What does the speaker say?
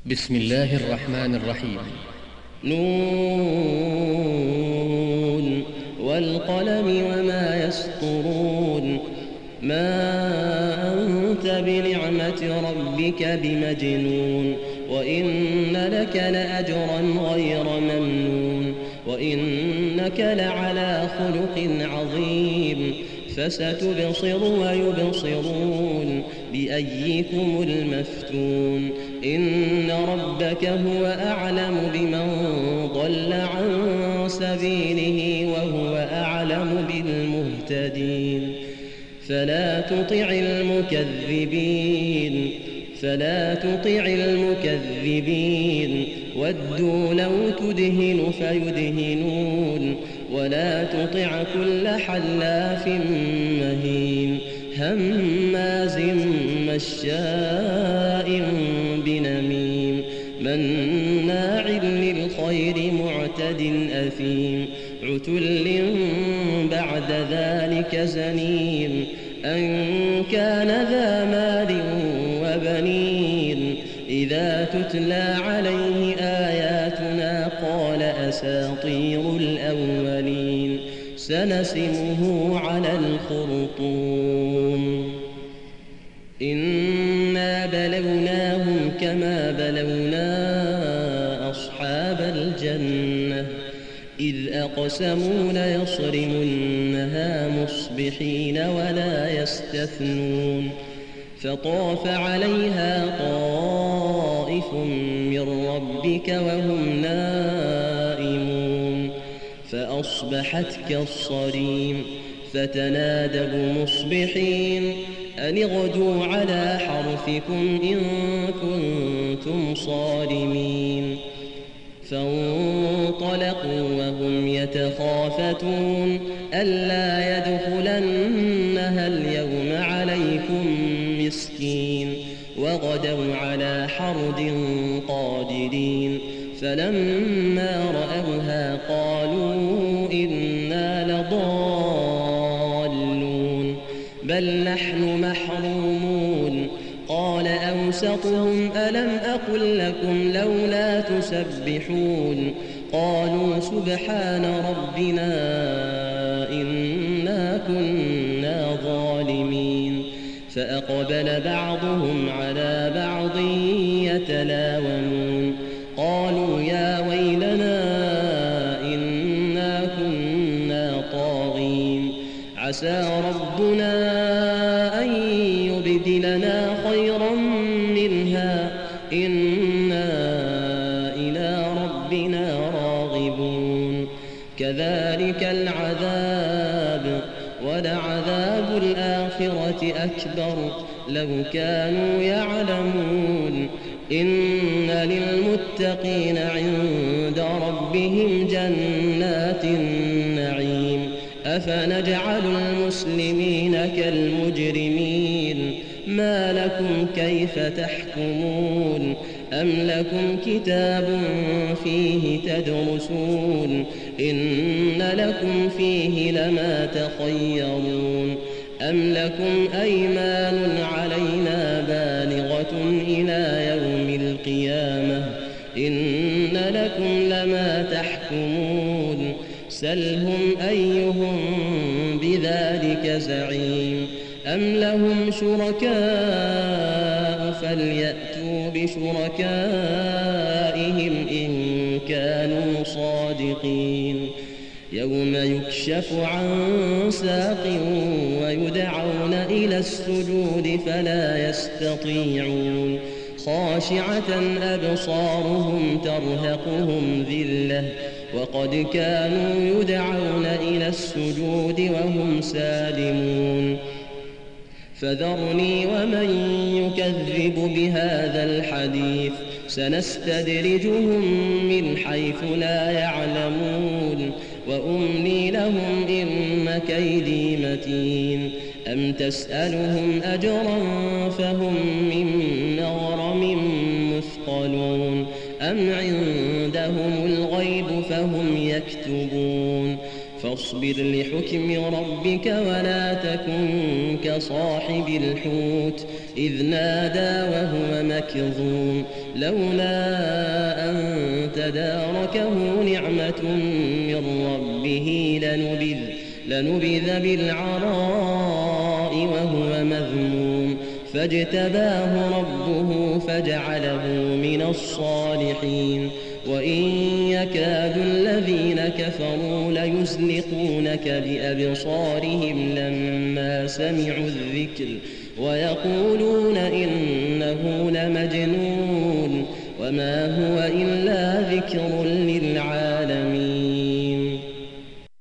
بسم الله الرحمن الرحيم. نون والقلم وما يسطرون. ما أنت بنعمة ربك بمجنون، وإن لك لأجرا غير ممنون، وإنك لعلى خلق عظيم. فستبصر ويبصرون بأيكم المفتون. إن ربك هو أعلم بمن ضل عن سبيله وهو أعلم بالمهتدين. فلا تطع المكذبين ودوا لو تدهن فيدهنون. ولا تطع كل حلاف مهين هماز مشاء بنميم مناع للخير معتد أثيم عتل بعد ذلك زنيم أن كان ذا مال وبنين. إذا تتلى عليه آياتنا قال أساطير الأولين. سنسمه على الخرطوم. إنا بلوناهم كما بلونا أصحاب الجنة إذ أقسموا ليصرمنها مصبحين ولا يستثنون. فطاف عليها طائف من ربك وهم نائمون فأصبحت كالصريم. فتنادوا مصبحين أن اغدوا على حرثكم إن كنتم صارمين. فانطلقوا وهم يتخافتون ألا يدخلنها اليوم عليكم مسكين. وغدوا على حرد قادرين. فلما رأوها قالوا إنا لضالون بل نحن محرومون. قال أوسطهم ألم أقل لكم لولا تسبحون. قالوا سبحان ربنا إنا كنا ظالمين. فأقبل بعضهم على بعض يتلاومون قالوا يا ويلنا إنا كنا طاغين. عسى ربنا أن يبدلنا خيرا منها إنا إلى ربنا راغبون. كذلك العذاب ولعذاب الآخرة أكبر لو كانوا يعلمون. إن للمتقين عند ربهم جنات النعيم. أفنجعل المسلمين كالمجرمين ما لكم كيف تحكمون. أم لكم كتاب فيه تدرسون إن لكم فيه لما تخيرون. أم لكم أيمان علينا بالغة إلى يوم القيامة إن لكم لما تحكمون. سلهم أيهم بذلك زعيم. أم لهم شركاء فليأتوا بشركائهم إن كانوا صادقين. يوم يكشف عن ساق ويدعون إلى السجود فلا يستطيعون. خاشعة أبصارهم ترهقهم ذلة وقد كانوا يدعون إلى السجود وهم سالمون. فذرني ومن يكذب بهذا الحديث سنستدرجهم من حيث لا يعلمون وأملي لهم إن كيدي متين. أم تسألهم أجرا فهم من مغرم مثقلون أم عندهم الغيب فهم يكتبون. فاصبر لحكم ربك ولا تكن كصاحب الحوت إذ نادى وهو مكظوم لولا أن تداركه نعمة من ربه لنبذ بالعراء وهو مذموم فاجتباه ربه فجعله من الصالحين وإن يكاد الذين كفروا ليزلقونك بأبصارهم لما سمعوا الذكر ويقولون إنه لمجنون وما هو إلا ذكر